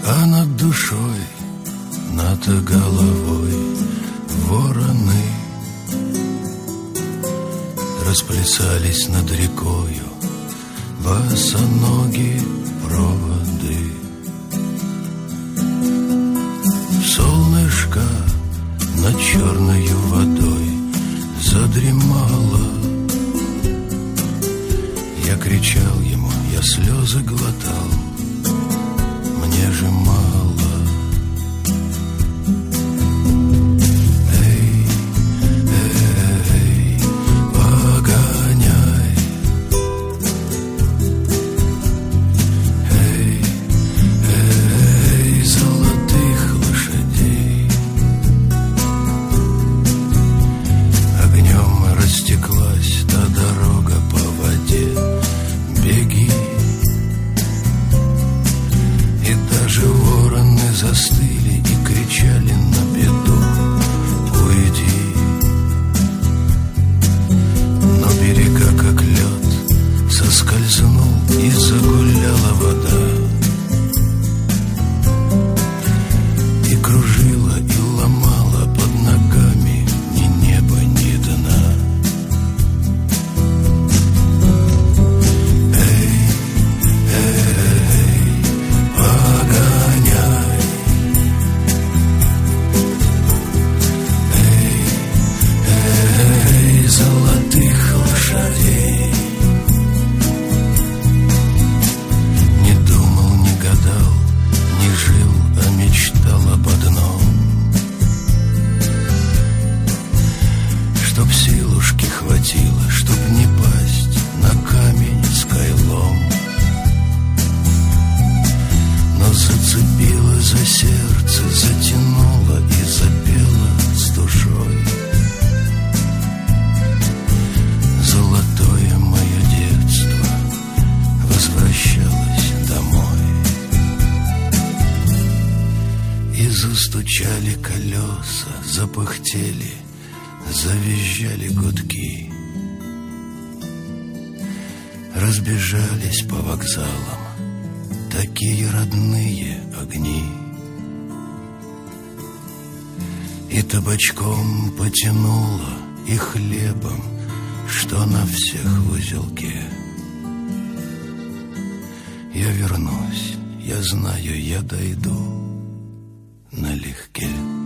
А над душой, над головой вороны расплясались над рекою босоногие проводы. Солнышко над черною водой задремало. Я кричал ему, я слезы глотал, мне же мало. Эй, эй, погоняй. Эй, эй, золотых лошадей. Огнем растеклась та дорога по воде. Беги. И даже вороны застыли и кричали на беду: уйди. Но берега, как лед, соскользнул, и загуляла вода. И кружила, и ломала под ногами ни неба, ни дна. Золотых лошадей. Не думал, не гадал, не жил, а мечтал об одном: чтоб силушки хватило, чтоб не пасть на камень с кайлом. Но зацепило за сердце, затянуло и запело с душой. Золотое мое детство возвращалось домой. И застучали колеса, запыхтели, завизжали гудки. Разбежались по вокзалам такие родные огни. И табачком потянуло, и хлебом, что на всех в узелке. Я вернусь, я знаю, я дойду налегке.